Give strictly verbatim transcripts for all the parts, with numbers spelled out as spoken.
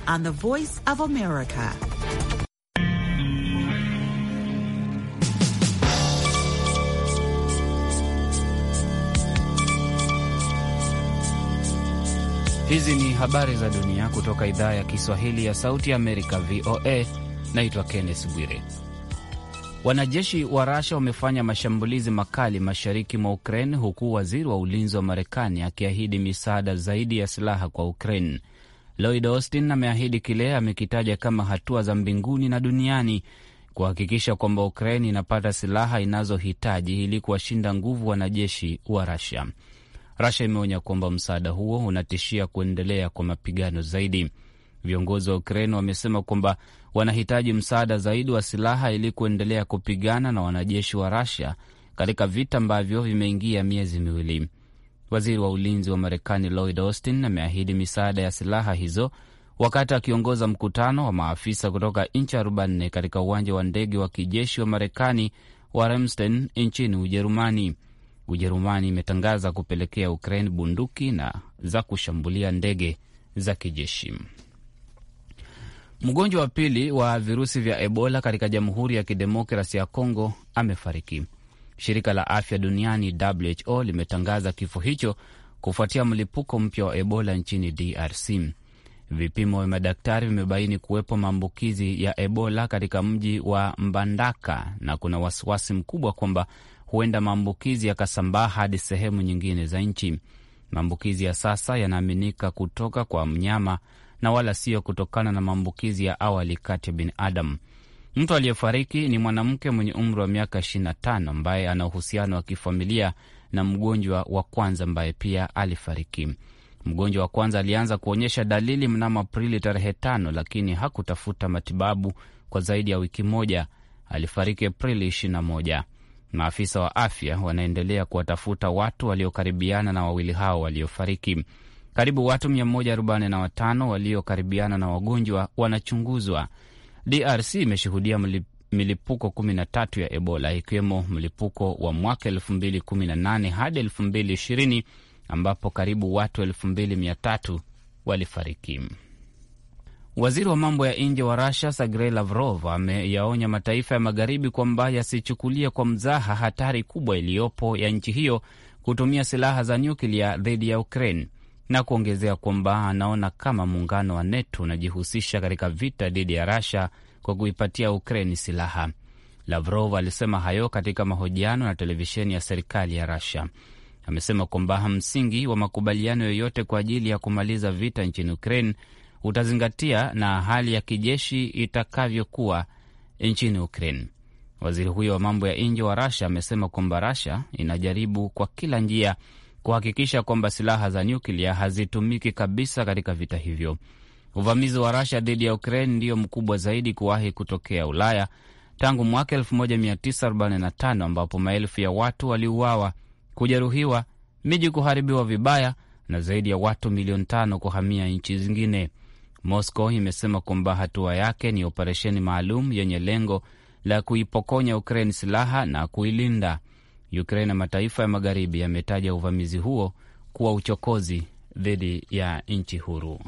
on the Voice of America. Hizi ni habari za dunia kutoka idhaa ya Kiswahili ya Sauti ya Amerika, V O A. Naitwa Kenneth Bwire. Wanajeshi wa Russia wamefanya mashambulizi makali mashariki mwa Ukraine, huku waziri wa ulinzi wa Marekani akiahidi misaada zaidi ya silaha kwa Ukraine. Lloyd Austin ameahidi kile amekitaja kama hatua za mbinguni na duniani kuhakikisha kwamba Ukraine inapata silaha inazohitaji ili kuwashinda nguvu wanajeshi wa Russia. Russia imeonya kwamba msaada huo unatishia kuendelea kwa mapigano zaidi. Viongozi wa Ukraine wamesema kwamba wanahitaji msaada zaidi wa silaha ili kuendelea kupigana na wanajeshi wa Russia katika vita ambavyo vimeingia miezi miwili. Waziri wa ulinzi wa Marekani Lloyd Austin ameahidi misaada ya silaha hizo wakati akiongoza mkutano wa maafisa kutoka nchi arobaini katika uwanja wa ndege wa kijeshi wa Marekani wa Ramstein nchini Ujerumani. Ujerumani imetangaza kupelekea Ukraine bunduki na za kushambulia ndege za kijeshi. Mgonjwa wa pili wa virusi vya Ebola katika Jamhuri ya Kidemokrasi ya Kongo amefariki. Shirika la Afya Duniani W H O limetangaza kifo hicho kufuatia mlipuko mpya wa Ebola nchini D R C. Vipimo vya madaktari vimebaini kuwepo maambukizi ya Ebola katika mji wa Mbandaka na kuna wasiwasi mkubwa kwamba huenda maambukizi yakasambaa hadi sehemu nyingine za nchi. Maambukizi ya sasa yanaaminika kutoka kwa mnyama na wala sio kutokana na maambukizi ya awali kati ya binadamu. Mtu aliyefariki ni mwanamke mwenye umri wa miaka ishirini na tano ambaye ana uhusiano wa kifamilia na mgonjwa wa kwanza ambaye pia alifariki. Mgonjwa wa kwanza alianza kuonyesha dalili mnamo Aprili tarehe tano, lakini hakutafuta matibabu kwa zaidi ya wiki moja. Alifariki Aprili ishirini na moja. Maafisa wa afya wanaendelea kuwatafuta watu waliokaribiana na wawili hao waliofariki. Karibu watu mia moja arobaini na watano waliokaribiana na wagonjwa wanachunguzwa. D R C imeshuhudia milipuko kumi na tatu ya Ebola, ikiwemo mlipuko wa mwaka elfu mbili kumi na nane hadi elfu mbili ishirini ambapo karibu watu elfu mbili mia tatu walifariki. Waziri wa mambo ya nje wa Russia Sergei Lavrov ameyaonya mataifa ya magharibi kwamba yasichukulie kwa mzaha hatari kubwa iliyopo ya nchi hiyo kutumia silaha za nyuklia dhidi ya Ukraine, na kuongezea kwamba anaona kama muungano wa NATO unajihusisha katika vita dhidi ya Russia kwa kuipatia Ukraine silaha. Lavrov alisema hayo katika mahojiano na televisheni ya serikali ya Russia. Amesema kwamba msingi wa makubaliano yoyote kwa ajili ya kumaliza vita nchini Ukraine utazingatia na hali ya kijeshi itakavyokuwa nchini Ukraine. Waziri huyo wa mambo ya nje wa Russia amesema kwamba Russia inajaribu kwa kila njia kuhakikisha kwamba silaha za nyuklia hazitumiki kabisa katika vita hivyo. Uvamizi wa Russia dhidi ya Ukraine ndio mkubwa zaidi kuwahi kutokea Ulaya tangu mwaka elfu moja mia tisa arobaini na tano ambapo maelfu ya watu waliuawa, kujeruhiwa, miji kuharibiwa vibaya na zaidi ya watu milioni tano kuhamia nchi zingine. Moscow imesema kwamba hatua yake ni operesheni maalum yenye lengo la kuipokonya Ukraine silaha na kuilinda. Ukraine na mataifa ya magharibi yametaja uvamizi huo kuwa uchokozi dhidi ya nchi huru.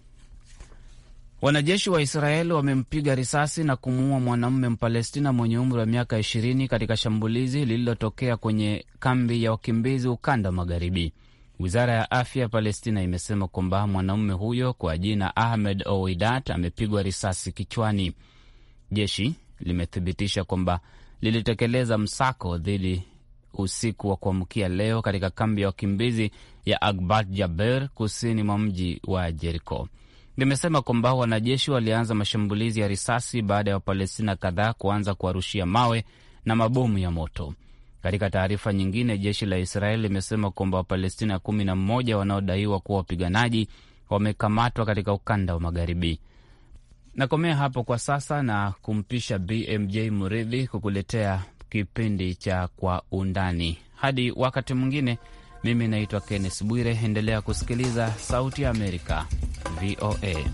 Wanajeshi wa Israeli wamempiga risasi na kumuua mwanamume Mpalestina mwenye umri wa miaka ishirini katika shambulizi lililotokea kwenye kambi ya wakimbizi ukanda wa magharibi. Wizara ya afya ya Palestina imesema kwamba mwanamume huyo kwa jina Ahmed Owidat amepigwa risasi kichwani. Jeshi limethibitisha kwamba lilitekeleza msako dhidi usiku wa kuamkia leo katika kambi ya wakimbizi ya Agbat Jaber kusini mwa mji wa Jericho. Limesema kwamba wanajeshi walianza mashambulizi ya risasi baada ya Wapalestina kadhaa kuanza kuwarushia mawe na mabomu ya moto. Katika taarifa nyingine, jeshi la Israeli limesema kwamba Wapalestina kumi na mmoja wanaodaiwa kuwa wapiganaji wamekamatwa katika ukanda wa magharibi. Nakomea hapo kwa sasa na kumpisha B M J Muridhi kukuletea kipindi cha Kwa Undani. Hadi wakati mwingine, mimi naitwa Kenneth Bwire. Endelea kusikiliza Sauti ya Amerika, V O A.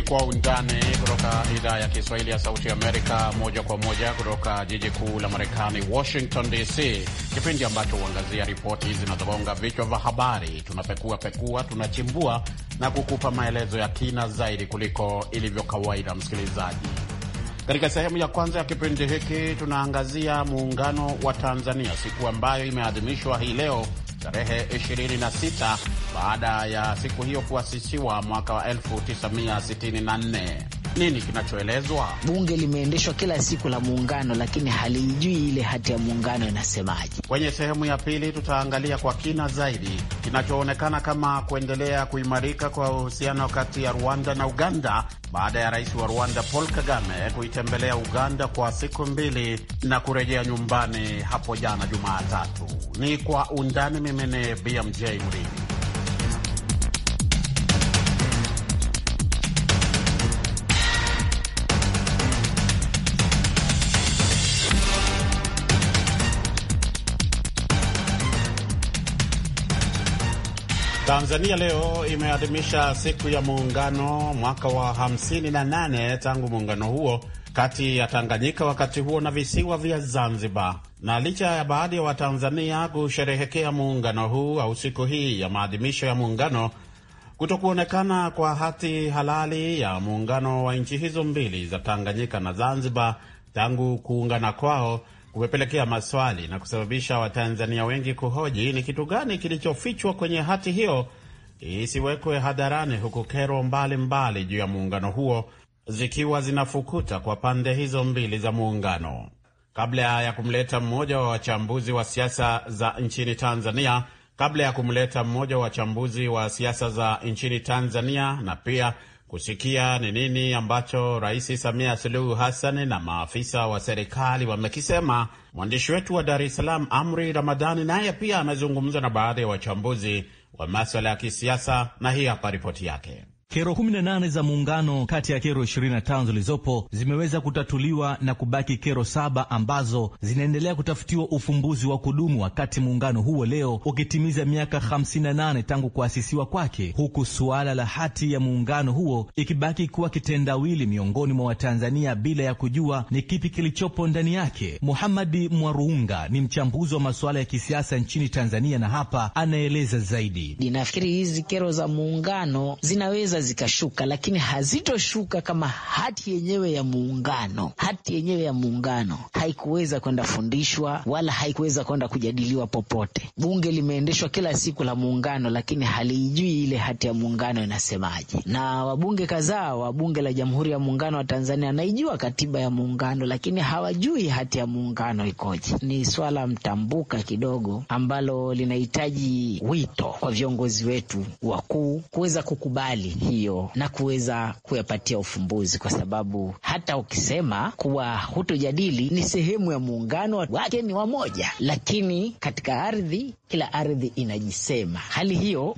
Kwa Undani kutoka idhaa ya Kiswahili ya Sauti ya Amerika, moja kwa moja kutoka jiji kuu la Marekani, Washington D C, kipindi ambacho huangazia ripoti zinazogonga vichwa vya habari. Tunapekua pekua, tunachimbua na kukupa maelezo ya kina zaidi kuliko ilivyo kawaida, msikilizaji. Katika sehemu ya kwanza ya kipindi hiki tunaangazia muungano wa Tanzania, siku ambayo imeadhimishwa hii leo tarehe ishirini na sita baada ya siku hiyo kuasisiwa mwaka wa elfu tisa mia sitini na nne. Nini kinachoelezwa? Bunge limeendeshwa kila siku la muungano, lakini halijui ile hati ya muungano inasemaje. Kwenye sehemu ya pili tutaangalia kwa kina zaidi kinachoonekana kama kuendelea kuimarika kwa uhusiano kati ya Rwanda na Uganda baada ya rais wa Rwanda Paul Kagame kuitembelea Uganda kwa siku mbili na kurejea nyumbani hapo jana Jumatatu. Ni Kwa Undani. Mimi ni B M J Mridhi. Tanzania leo imeadhimisha siku ya muungano, mwaka wa hamsini na nane tangu muungano huo kati ya Tanganyika wakati huo na visiwa vya Zanzibar. Na licha ya baadhi ya Watanzania kusherehekea muungano huu au siku hii ya maadhimisho ya muungano, kutokuonekana kwa hati halali ya muungano wa nchi hizo mbili za Tanganyika na Zanzibar tangu kuungana kwao kumepelekea maswali na kusababisha Watanzania wengi kuhoji ni kitu gani kilichofichwa kwenye hati hiyo isiwekwe hadharani, huku kero mbalimbali juu ya muungano huo zikiwa zinafukuta kwa pande hizo mbili za muungano. Kabla ya kumleta mmoja wa wachambuzi wa siasa za nchini Tanzania, kabla ya kumleta mmoja wa wachambuzi wa siasa za nchini Tanzania na pia kusikia ni nini ambacho Rais Samia Suluhu Hassan na maafisa wa serikali wamekisema, mwandishi wetu wa Dar es Salaam Amri Ramadhani naye pia amezungumza na baadhi ya wachambuzi wa masuala ya kisiasa, na hii hapa ripoti yake. Kero kumi na nane za muungano kati ya kero ishirini na tano zilizopo zimeweza kutatuliwa na kubaki kero saba ambazo zinaendelea kutafutiwa ufumbuzi wa kudumu, wakati muungano huo leo ukitimiza miaka hamsini na nane tangu kuasisiwa kwake, huku suala la hati ya muungano huo ikibaki kuwa kitendawili miongoni mwa Watanzania bila ya kujua ni kipi kilichopo ndani yake. Muhamadi Mwaruunga ni mchambuzi wa masuala ya kisiasa nchini Tanzania na hapa anaeleza zaidi. Ninafikiri hizi kero za muungano zinaweza zikashuka, lakini hazitoshuka kama hati yenyewe ya muungano. Hati yenyewe ya muungano haikuweza kwenda fundishwa wala haikuweza kwenda kujadiliwa popote. Bunge limeendeshwa kila siku la muungano, lakini halijui ile hati ya muungano inasemaje. Na wabunge kadhaa wa bunge la Jamhuri ya Muungano wa Tanzania naijua katiba ya muungano, lakini hawajui hati ya muungano ikoje. Ni swala mtambuka kidogo ambalo linahitaji wito kwa viongozi wetu wakuu kuweza kukubali hiyo na kuweza kuyapatia ufumbuzi, kwa sababu hata ukisema kuwa hutojadili, ni sehemu ya muungano, wake ni wamoja, lakini katika ardhi, kila ardhi inajisema. Hali hiyo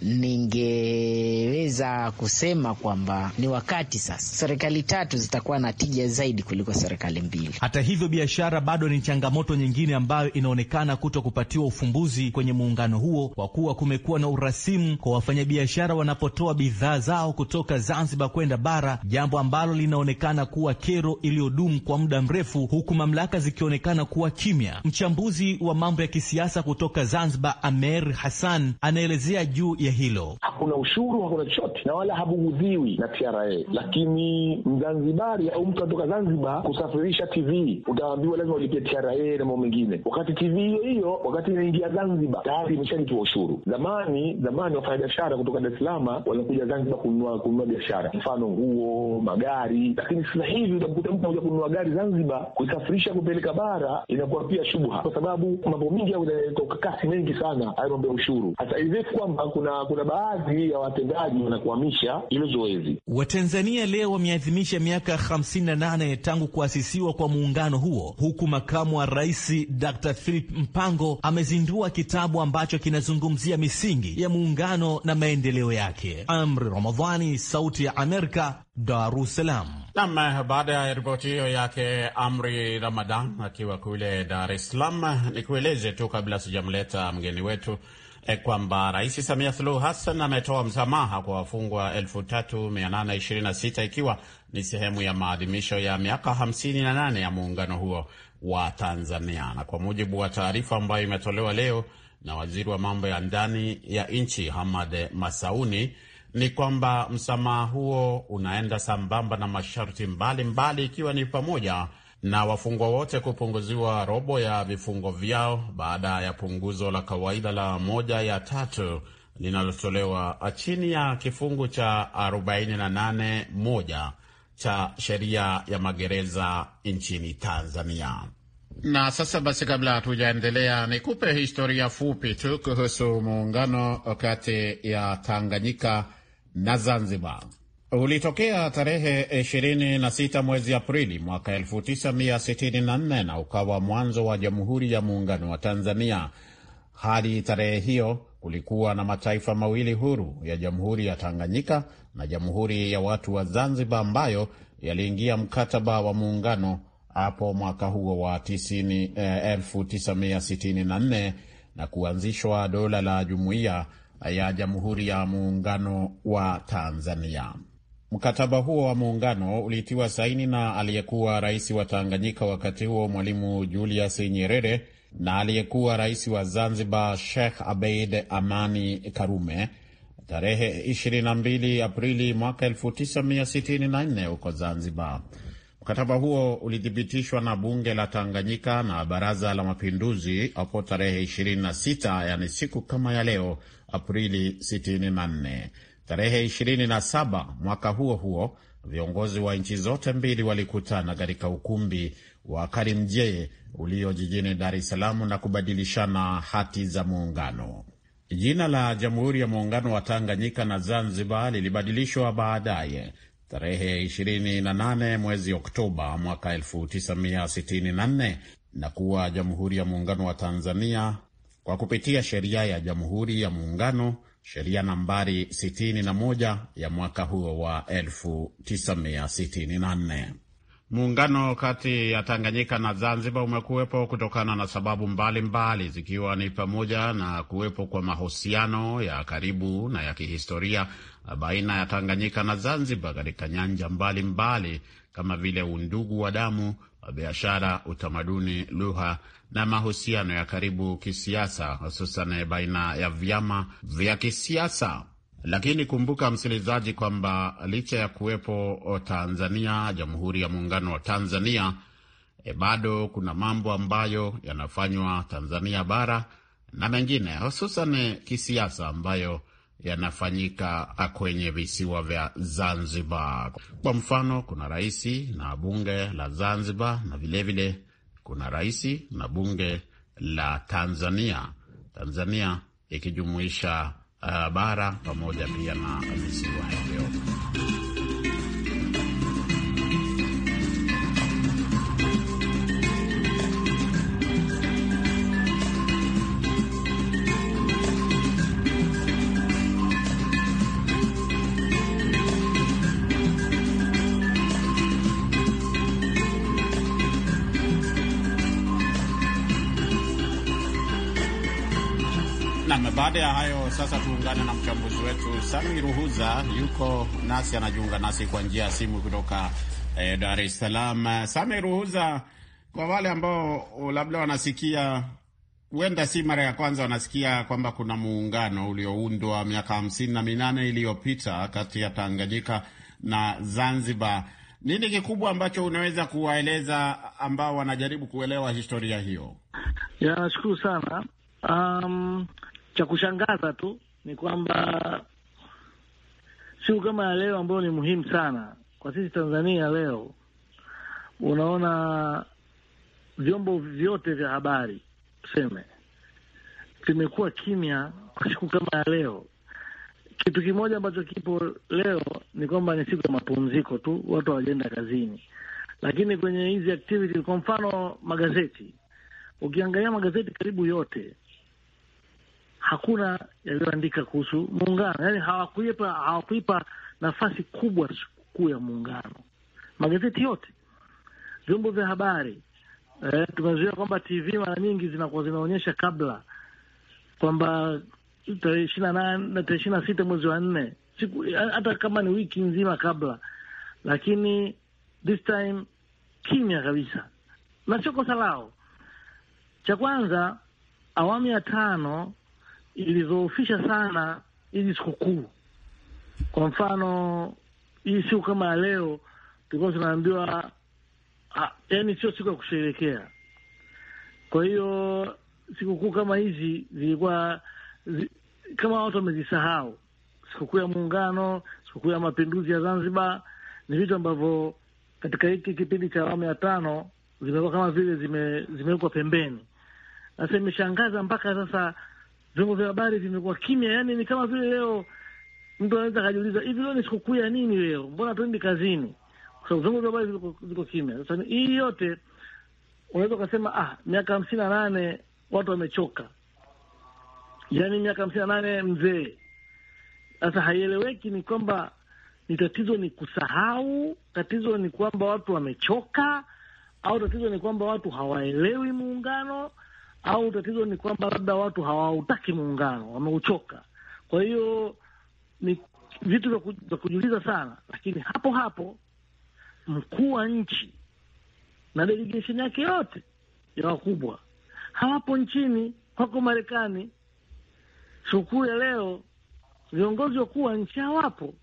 ningeweza kusema kwamba ni wakati sasa serikali tatu zitakuwa na tija zaidi kuliko serikali mbili. Hata hivyo, biashara bado ni changamoto nyingine ambayo inaonekana kuto kupatiwa ufumbuzi kwenye muungano huo, kwa kuwa kumekuwa na urasimu kwa wafanyabiashara wanapotoa bidhaa zao kutoka Zanzibar kwenda bara, jambo ambalo linaonekana kuwa kero iliyodumu kwa muda mrefu, huku mamlaka zikionekana kuwa kimya. Mchambuzi wa mambo ya kisiasa kutoka Zanzibar Amer Hassan anaelezea juu ya hilo. Hakuna ushuru, hakuna chochote na wala habugudhiwi na T R A, lakini Mzanzibari au mtu kutoka Zanzibar kusafirisha T V utaambiwa lazima ulipie T R A na mambo mengine, wakati T V hiyo hiyo wakati inaingia Zanzibar tayari imeshalipa ushuru. Zamani zamani wafanyabiashara kutoka Dar es Salaam wanakuja Zanzibar kununua kununua biashara, mfano nguo, magari, lakini sasa hivi utakuta mtu anakuja kununua gari Zanzibar kusafirisha kupeleka bara inakuwa pia shubha, kwa sababu mambo mengi yanatoka kasi mengi sana hayo mambo ya ushuru. Hata hivi kwamba kuna kuna baadhi ya watendaji wanakuhamisha hilo zoezi. Watanzania leo wameadhimisha miaka hamsini na nane tangu kuasisiwa kwa muungano huo, huku makamu wa rais Doctor Philip Mpango amezindua kitabu ambacho kinazungumzia misingi ya muungano na maendeleo yake. Amri Ramadhani, Sauti ya Amerika, Dar es Salaam. Naam, baada ya ripoti hiyo yake Amri Ramadan akiwa kule Dar es Salaam, nikueleze tu kabla sijamleta mgeni wetu e, kwamba Rais Samia Suluhu Hassan ametoa msamaha kwa wafungwa elfu tatu mia nane ishirini na sita ikiwa ni sehemu ya maadhimisho ya miaka hamsini na nane ya muungano huo wa Tanzania. Na kwa mujibu wa taarifa ambayo imetolewa leo na waziri wa mambo ya ndani ya nchi Hamad Masauni, ni kwamba msamaha huo unaenda sambamba na masharti mbalimbali, ikiwa ni pamoja na wafungwa wote kupunguziwa robo ya vifungo vyao baada ya punguzo la kawaida la moja ya tatu linalotolewa chini ya kifungu cha arobaini na nane moja cha sheria ya magereza nchini Tanzania. Na sasa basi, kabla hatujaendelea, nikupe historia fupi tu kuhusu muungano kati ya Tanganyika na Zanzibar. Ulitokea tarehe ishirini na sita mwezi Aprili mwaka elfu tisa mia sitini na nne na ukawa mwanzo wa Jamhuri ya Muungano wa Tanzania. Hadi tarehe hiyo kulikuwa na mataifa mawili huru ya Jamhuri ya Tanganyika na Jamhuri ya Watu wa Zanzibar, ambayo yaliingia mkataba wa muungano hapo mwaka huo wa tisini, eh, elfu tisa mia sitini na nne na kuanzishwa dola la Jumuiya ya Jamhuri ya Muungano wa Tanzania. Mkataba huo wa muungano ulitiwa saini na aliyekuwa rais wa Tanganyika wakati huo Mwalimu Julius Nyerere na aliyekuwa rais wa Zanzibar Sheikh Abeid Amani Karume tarehe ishirini na mbili Aprili mwaka elfu tisa mia sitini na nne huko Zanzibar. Mkataba huo ulithibitishwa na bunge la Tanganyika na baraza la mapinduzi hapo tarehe ishirini na sita, yani siku kama ya leo, Aprili sitini na nne. Tarehe ishirini na saba mwaka huo huo, viongozi wa nchi zote mbili walikutana katika ukumbi wa Karimjee ulio jijini Dar es Salaam na kubadilishana hati za muungano. Jina la Jamhuri ya Muungano wa Tanganyika na Zanzibar lilibadilishwa baadaye tarehe ishirini na nane mwezi Oktoba mwaka elfu tisa mia sitini na nne na kuwa Jamhuri ya Muungano wa Tanzania kwa kupitia sheria ya Jamhuri ya Muungano, sheria nambari sitini na moja ya mwaka huo wa elfu tisa mia sitini na nne. Muungano kati ya Tanganyika na Zanzibar umekuwepo kutokana na sababu mbalimbali mbali, zikiwa ni pamoja na kuwepo kwa mahusiano ya karibu na ya kihistoria baina ya Tanganyika na Zanzibar katika nyanja mbalimbali mbali, kama vile undugu wa damu, biashara, utamaduni, lugha na mahusiano ya karibu kisiasa, hususan baina ya vyama vya kisiasa. Lakini kumbuka msikilizaji kwamba licha ya kuwepo Tanzania, Jamhuri ya Muungano wa Tanzania, e, bado kuna mambo ambayo yanafanywa Tanzania bara na mengine hususan kisiasa ambayo yanafanyika kwenye visiwa vya Zanzibar. Kwa mfano, kuna raisi na bunge la Zanzibar na vile vile kuna raisi na bunge la Tanzania. Tanzania ikijumuisha uh, bara pamoja pia na visiwa hivyo. Baada ya hayo sasa tuungane na mchambuzi wetu Sami Ruhuza, yuko nasi, anajiunga nasi kwa njia ya simu kutoka eh, Dar es Salaam. Sami Ruhuza, kwa wale ambao labda wanasikia, huenda si mara ya kwanza wanasikia kwamba kuna muungano ulioundwa miaka hamsini na minane iliyopita kati ya Tanganyika na Zanzibar, nini kikubwa ambacho unaweza kuwaeleza ambao wanajaribu kuelewa historia hiyo? Ya, nashukuru sana. Um, cha kushangaza tu ni kwamba siku kama ya leo ambayo ni muhimu sana kwa sisi Tanzania leo, unaona vyombo vyote vya habari tuseme vimekuwa kimya kwa siku kama ya leo. Kitu kimoja ambacho kipo leo ni kwamba ni siku ya mapumziko tu, watu hawajaenda kazini. Lakini kwenye hizi activities, kwa mfano magazeti, ukiangalia magazeti karibu yote hakuna yaliyoandika kuhusu muungano. Yaani hawakuipa hawakuipa nafasi kubwa siku ya muungano. Magazeti yote, vyombo vya habari, eh, tumezoea kwamba T V mara nyingi zinakuwa zinaonyesha kabla kwamba tarehe ishirini na nane na tarehe ishirini na sita mwezi wa nne, siku hata kama ni wiki nzima kabla, lakini this time kimya kabisa, na sio kosa lao. Cha kwanza, awamu ya tano ilidhoofisha sana hizi sikukuu. Kwa mfano, hii siku kama ya leo tulikuwa tunaambiwa yaani sio siku ya kusherehekea. Kwa hiyo sikukuu kama hizi zilikuwa zi, kama watu wamezisahau. Sikukuu ya Muungano, sikukuu ya Mapinduzi ya Zanzibar ni vitu ambavyo katika hiki kipindi cha awamu ya tano zimekuwa kama vile zime zimewekwa pembeni. Sasa imeshangaza mpaka sasa vyombo vya habari vimekuwa kimya, yani ni kama vile leo mtu anaweza kujiuliza, hivi leo ni sikukuu ya nini leo? Mbona tuendi kazini? Kwa sababu vyombo vya habari viko viko kimya. Sasa hii yote unaweza kusema ah, miaka hamsini na nane watu wamechoka. Yaani miaka hamsini na nane mzee. Sasa haieleweki ni kwamba ni tatizo ni kusahau, tatizo ni kwamba watu wamechoka, au tatizo ni kwamba watu hawaelewi muungano, au tatizo ni kwamba labda watu hawautaki muungano, wameuchoka. Kwa hiyo ni vitu vya kujiuliza sana, lakini hapo hapo mkuu wa nchi na delegation yake yote ya wakubwa hawapo nchini, wako Marekani. Sikukuu ya leo viongozi wakuu wa nchi hawapo.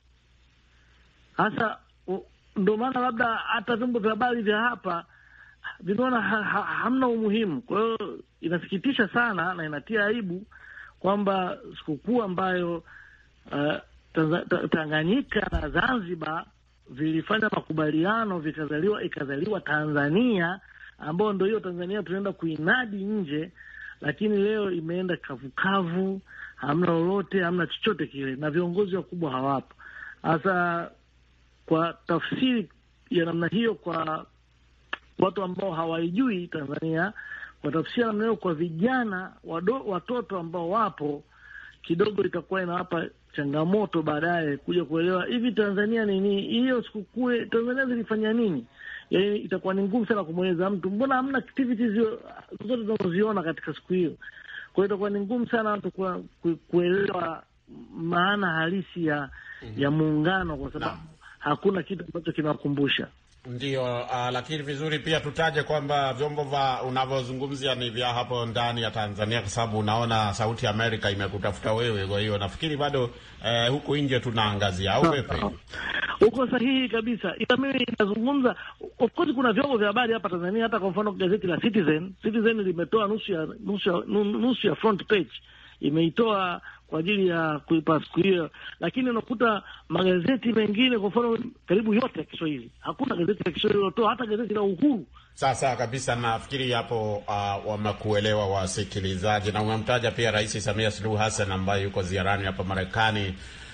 Hasa ndio maana labda hata vyombo vya habari vya hapa vinaona ha, ha, hamna umuhimu. Kwa hiyo inasikitisha sana na inatia aibu kwamba sikukuu ambayo uh, Tanganyika na Zanzibar vilifanya makubaliano vikazaliwa ikazaliwa Tanzania, ambao ndio hiyo Tanzania tunaenda kuinadi nje, lakini leo imeenda kavukavu, hamna lolote, hamna chochote kile, na viongozi wakubwa hawapo. Sasa kwa tafsiri ya namna hiyo kwa watu ambao hawaijui Tanzania, kwa tafsiri ya namna hiyo kwa vijana wado, watoto ambao wapo, kidogo itakuwa inawapa changamoto baadaye kuja kuelewa hivi Tanzania ni nini, hiyo sikukuu Tanzania zilifanya nini. Yaani itakuwa ni ngumu sana kumweleza mtu, mbona hamna activities zote tunazoziona katika siku hiyo. Kwa hiyo itakuwa ni ngumu sana watu ku, ku, kuelewa maana halisi ya mm-hmm. ya muungano, kwa sababu no. hakuna kitu ambacho kinakumbusha. Ndio, uh, lakini vizuri pia tutaje kwamba vyombo vya unavyozungumzia ni vya hapo ndani ya Tanzania, kwa sababu unaona Sauti ya Amerika imekutafuta wewe. Kwa hiyo nafikiri bado uh, huku nje tunaangazia, au vipi? Uko sahihi kabisa. Ila mimi nazungumza, of course kuna vyombo vya habari hapa Tanzania, hata kwa mfano gazeti la Citizen, Citizen limetoa nusu ya nusu ya, nusu ya front page imeitoa kwa ajili ya kuipa siku hiyo, lakini unakuta magazeti mengine, kwa mfano karibu yote ya Kiswahili, hakuna gazeti la Kiswahili lilotoa, hata gazeti la Uhuru. Sasa kabisa, nafikiri hapo uh, wamekuelewa wasikilizaji, na umemtaja pia Rais Samia Suluhu Hassan ambaye yuko ziarani hapa Marekani,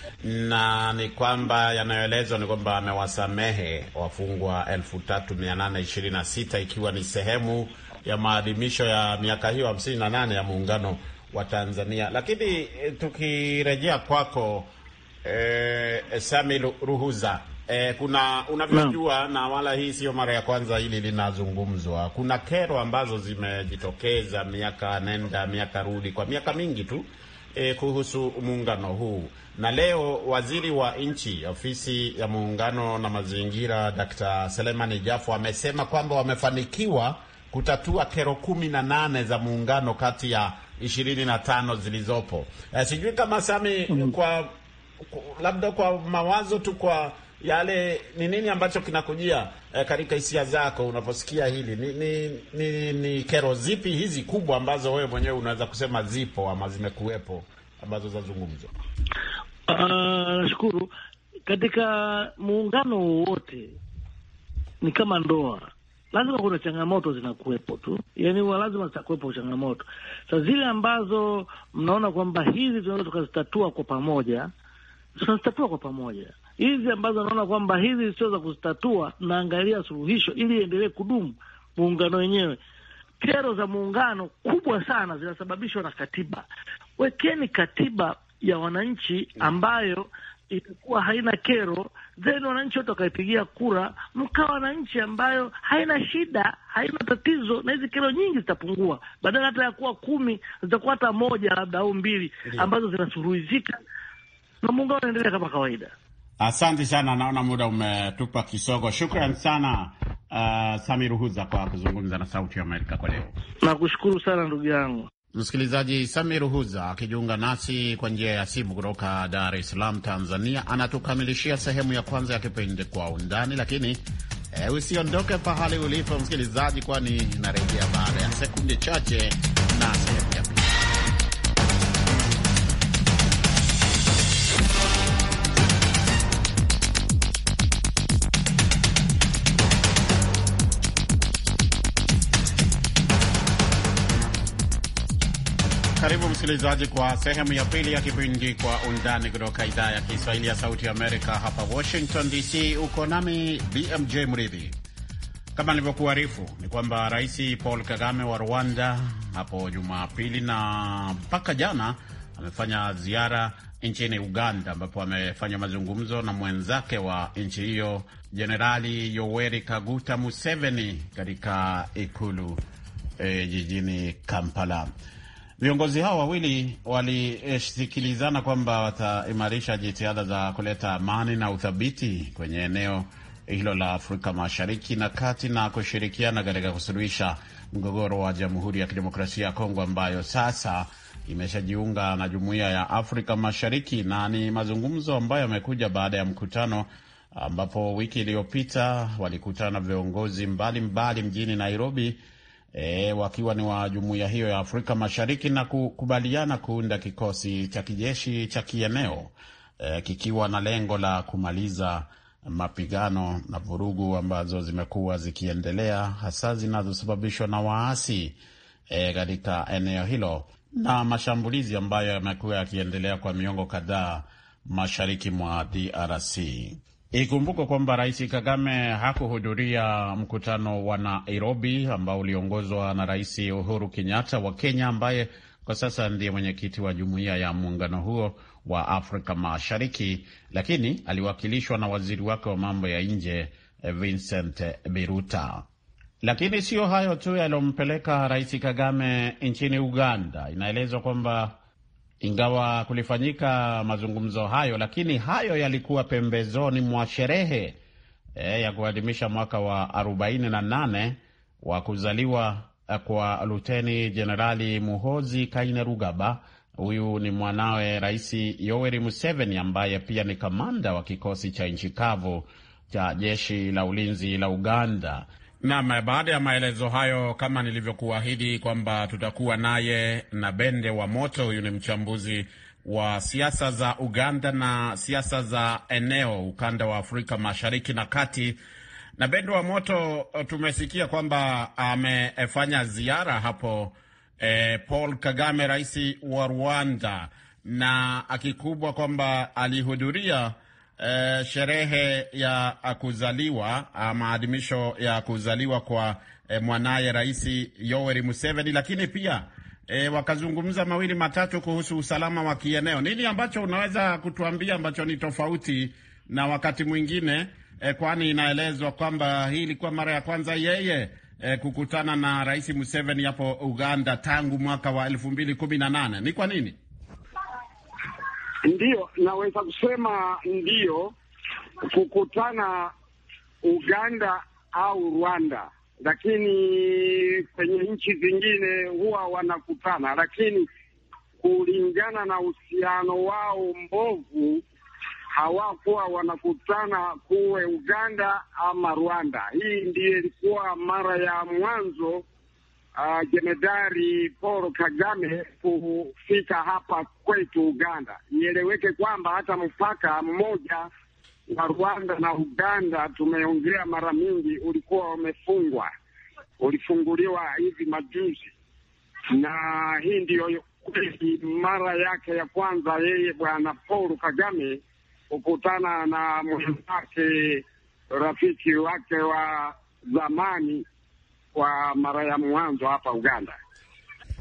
na ni kwamba yanayoelezwa ni kwamba amewasamehe wafungwa elfu tatu mia nane ishirini na sita ikiwa ni sehemu ya maadhimisho ya miaka hiyo hamsini na nane ya muungano wa Tanzania. Lakini tukirejea kwako eh, Sami Ruhuza, eh, kuna unavyojua no. na wala hii sio mara ya kwanza hili linazungumzwa, kuna kero ambazo zimejitokeza miaka nenda miaka rudi kwa miaka mingi tu eh, kuhusu muungano huu, na leo waziri wa nchi ofisi ya muungano na mazingira Daktari Selemani Jafo amesema kwamba wamefanikiwa kutatua kero kumi na nane za muungano kati ya ishirini na tano zilizopo. Eh, sijui kama Sami mm. kwa, kwa labda kwa mawazo tu, kwa yale ni nini ambacho kinakujia eh, katika hisia zako unaposikia hili, ni, ni, ni, ni kero zipi hizi kubwa ambazo wewe mwenyewe unaweza kusema zipo ama zimekuwepo ambazo zazungumzwa? Uh, nashukuru. Katika muungano wowote ni kama ndoa, lazima kuna changamoto zinakuwepo tu, yaani huwa lazima zitakuwepo changamoto. Sasa zile ambazo mnaona kwamba hizi tunaweza tukazitatua kwa pamoja, tunazitatua kwa pamoja. Hizi ambazo naona kwamba hizi siweza kuzitatua, naangalia suluhisho ili endelee kudumu muungano wenyewe. Kero za muungano kubwa sana zinasababishwa na katiba. Wekeni katiba ya wananchi ambayo itakuwa haina kero, then wananchi wote wakaipigia kura, mkawa na nchi ambayo haina shida, haina tatizo, na hizi kero nyingi zitapungua. Badala hata ya kuwa kumi, zitakuwa hata moja labda au mbili ambazo zinasuruhizika na muungano unaendelea kama kawaida. Asante sana, naona muda umetupa kisogo. Shukran sana uh, Samir Ruhuza kwa kuzungumza na Sauti ya Amerika kwa leo. Nakushukuru sana ndugu yangu. Msikilizaji, Samir Ruhuza akijiunga nasi kwa njia ya simu kutoka Dar es Salaam, Tanzania, anatukamilishia sehemu ya kwanza ya kipindi Kwa Undani, lakini eh, usiondoke pahali ulipo msikilizaji, kwani narejea baada ya sekunde chache na sehemu ya pili. Karibu msikilizaji kwa sehemu ya pili ya kipindi Kwa Undani kutoka idhaa ya Kiswahili ya Sauti ya Amerika hapa Washington D C. Uko nami B M J Mridhi. Kama nilivyokuarifu ni kwamba Rais Paul Kagame wa Rwanda hapo Jumapili na mpaka jana amefanya ziara nchini Uganda, ambapo amefanya mazungumzo na mwenzake wa nchi hiyo Jenerali Yoweri Kaguta Museveni katika ikulu e, jijini Kampala. Viongozi hao wawili walisikilizana kwamba wataimarisha jitihada za kuleta amani na uthabiti kwenye eneo hilo la Afrika Mashariki na Kati na kushirikiana katika kusuluhisha mgogoro wa Jamhuri ya Kidemokrasia ya Kongo ambayo sasa imeshajiunga na Jumuiya ya Afrika Mashariki. Na ni mazungumzo ambayo yamekuja baada ya mkutano ambapo wiki iliyopita walikutana viongozi mbalimbali mjini Nairobi, E, wakiwa ni wa jumuiya hiyo ya Afrika Mashariki na kukubaliana kuunda kikosi cha kijeshi cha kieneo e, kikiwa na lengo la kumaliza mapigano na vurugu ambazo zimekuwa zikiendelea, hasa zinazosababishwa na waasi e, katika eneo hilo na mashambulizi ambayo yamekuwa yakiendelea kwa miongo kadhaa mashariki mwa D R C. Ikumbuke kwamba Rais Kagame hakuhudhuria mkutano wa Nairobi ambao uliongozwa na Rais Uhuru Kenyatta wa Kenya, ambaye kwa sasa ndiye mwenyekiti wa jumuiya ya muungano huo wa Afrika Mashariki, lakini aliwakilishwa na waziri wake wa mambo ya nje Vincent Biruta. Lakini sio hayo tu yalompeleka Rais Kagame nchini Uganda. Inaelezwa kwamba ingawa kulifanyika mazungumzo hayo, lakini hayo yalikuwa pembezoni mwa sherehe e, ya kuadhimisha mwaka wa arobaini na nane wa kuzaliwa kwa Luteni Jenerali Muhoozi Kainerugaba. Huyu ni mwanawe Rais Yoweri Museveni ambaye pia ni kamanda wa kikosi cha nchi kavu cha jeshi la ulinzi la Uganda. Na baada ya maelezo hayo, kama nilivyokuahidi kwamba tutakuwa naye Nabende wa Moto. Huyu ni mchambuzi wa siasa za Uganda na siasa za eneo ukanda wa Afrika Mashariki na Kati. Nabende wa Moto, tumesikia kwamba amefanya ziara hapo eh, Paul Kagame, rais wa Rwanda, na akikubwa kwamba alihudhuria Uh, sherehe ya kuzaliwa, maadhimisho ya kuzaliwa kwa uh, mwanaye Rais Yoweri Museveni, lakini pia uh, wakazungumza mawili matatu kuhusu usalama wa kieneo. Nini ambacho unaweza kutuambia ambacho ni tofauti na wakati mwingine, uh, kwani inaelezwa kwamba hii ilikuwa mara ya kwanza yeye uh, kukutana na Rais Museveni hapo Uganda tangu mwaka wa elfu mbili kumi na nane. Ni kwa nini? Ndiyo, naweza kusema ndiyo kukutana Uganda au Rwanda, lakini kwenye nchi zingine huwa wanakutana, lakini kulingana na uhusiano wao mbovu hawakuwa wanakutana kuwe Uganda ama Rwanda. Hii ndiyo ilikuwa mara ya mwanzo Uh, Jemedari Paul Kagame kufika hapa kwetu Uganda. Nieleweke kwamba hata mpaka mmoja wa Rwanda na Uganda tumeongea mara mingi ulikuwa umefungwa, ulifunguliwa hivi majuzi, na hii ndio mara yake ya kwanza yeye bwana Paul Kagame kukutana na mwenzake, rafiki wake wa zamani kwa mara ya mwanzo hapa Uganda.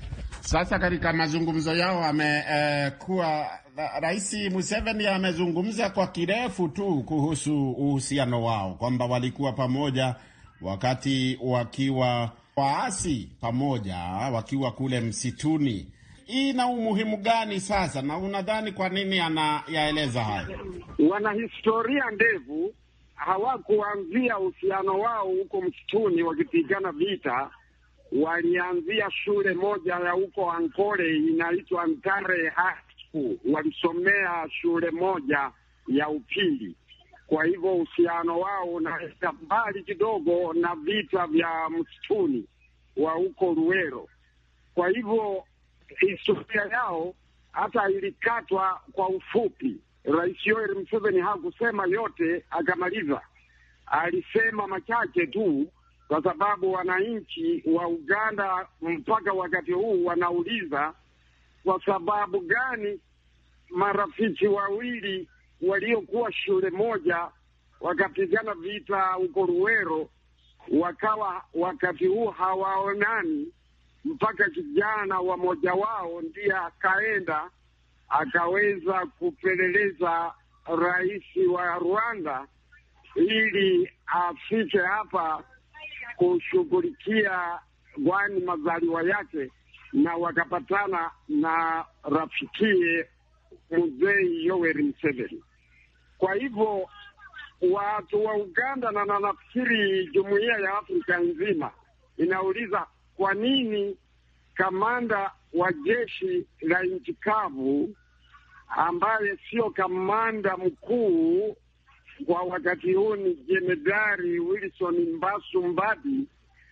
Sasa katika mazungumzo yao amekuwa eh, Rais Museveni amezungumza kwa kirefu tu kuhusu uhusiano wao, kwamba walikuwa pamoja wakati wakiwa waasi pamoja, wakiwa kule msituni. Hii ina umuhimu gani sasa, na unadhani kwa nini anayaeleza haya? Wana historia ndefu, hawakuanzia uhusiano wao huko msituni wakipigana vita. Walianzia shule moja ya huko Ankole inaitwa Ntare High School. Walisomea shule moja ya upili. Kwa hivyo uhusiano wao unaenda mbali kidogo na vita vya msituni wa huko Luwero. Kwa hivyo historia yao hata ilikatwa kwa ufupi. Rais Yoweri Museveni hakusema yote akamaliza, alisema machache tu, kwa sababu wananchi wa Uganda mpaka wakati huu wanauliza kwa sababu gani marafiki wawili waliokuwa shule moja wakapigana vita huko Luwero wakawa wakati huu hawaonani, mpaka kijana wa moja wao ndiye akaenda akaweza kupeleleza rais wa Rwanda ili afike hapa kushughulikia gwani mazaliwa yake, na wakapatana na rafikie mzee Yoweri Museveni. Kwa hivyo watu wa Uganda na nafikiri jumuiya ya Afrika nzima inauliza kwa nini kamanda wa jeshi la nchi kavu ambaye sio kamanda mkuu kwa wakati huu ni Jemedari Wilson Mbasu Mbadi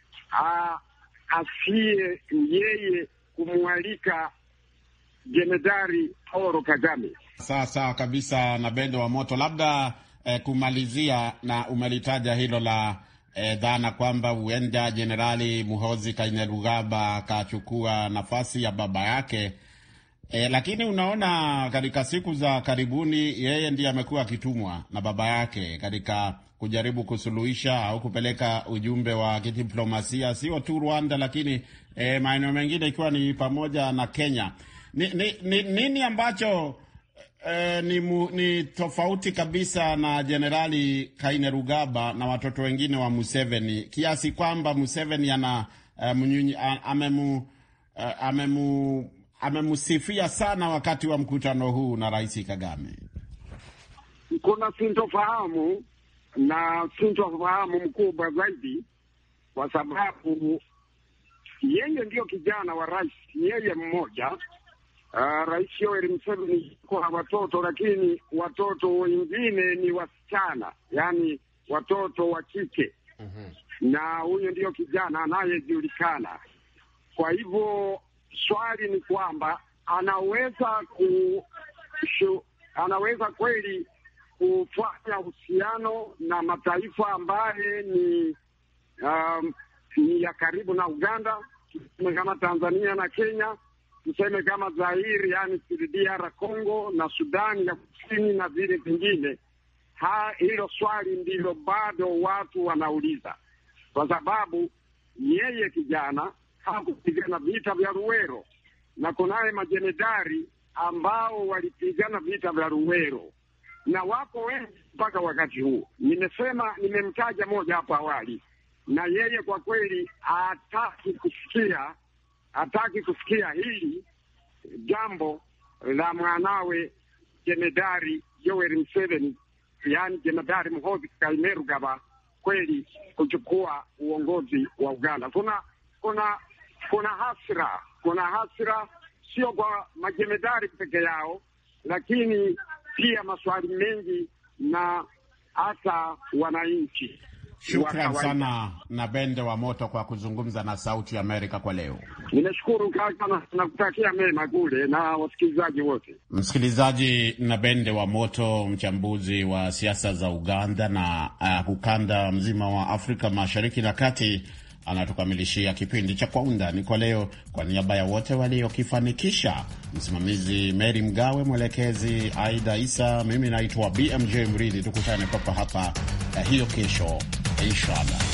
asiye yeye kumwalika Jemedari Paul Kagame. Sawa sawa kabisa. Na Bende wa Moto, labda eh, kumalizia, na umelitaja hilo la eh, dhana kwamba huenda Jenerali Muhoozi Kainerugaba akachukua nafasi ya baba yake. E, lakini unaona katika siku za karibuni yeye ndiye amekuwa akitumwa na baba yake katika kujaribu kusuluhisha au kupeleka ujumbe wa kidiplomasia sio tu Rwanda, lakini e, maeneo mengine ikiwa ni pamoja na Kenya. Ni, ni, ni, nini ambacho e, ni, mu, ni tofauti kabisa na Jenerali Kainerugaba na watoto wengine wa Museveni kiasi kwamba Museveni ana e, mnyunyi, amemu e, amemu amemsifia sana wakati wa mkutano huu na Rais Kagame? Kuna sintofahamu na sintofahamu mkubwa zaidi, kwa sababu yeye ndio kijana wa rais, yeye mmoja. Uh, Rais Yoweri Museveni kwa watoto, lakini watoto wengine ni wasichana, yani watoto wa kike. Uh-huh. Na huyo ndio kijana anayejulikana. Kwa hivyo swali ni kwamba anaweza ku shu, anaweza kweli kufanya uhusiano na mataifa ambaye ni um, ni ya karibu na Uganda, tuseme kama Tanzania na Kenya, tuseme kama Zaire, yani D R Congo na Sudani ya Kusini na vile vingine. Ha, hilo swali ndilo bado watu wanauliza, kwa sababu yeye kijana hakupigana vita vya Luwero, na kunaye majenedari ambao walipigana vita vya Luwero, na wako wengi mpaka wakati huu. Nimesema, nimemtaja moja hapo awali, na yeye kwa kweli hataki kusikia, hataki kusikia hili jambo la mwanawe Jemedari Yoweri Museveni, yani Jemedari Muhoozi Kainerugaba kweli kuchukua uongozi wa Uganda. Kuna kuna kuna hasira, kuna hasira sio kwa majemedari peke yao, lakini pia maswali mengi na hata wananchi. Shukran sana na Bende wa Moto kwa kuzungumza na Sauti Amerika kwa leo. Ninashukuru kaka na kutakia mema kule na wasikilizaji wote. Msikilizaji, na Bende wa Moto, mchambuzi wa siasa za Uganda na uh, ukanda mzima wa Afrika Mashariki na Kati, anatukamilishia kipindi cha Kwa Undani kwa leo. Kwa niaba ya wote waliokifanikisha, msimamizi Mary Mgawe, mwelekezi Aida Isa, mimi naitwa B M J Mridhi. Tukutane papa hapa uh, hiyo kesho inshallah.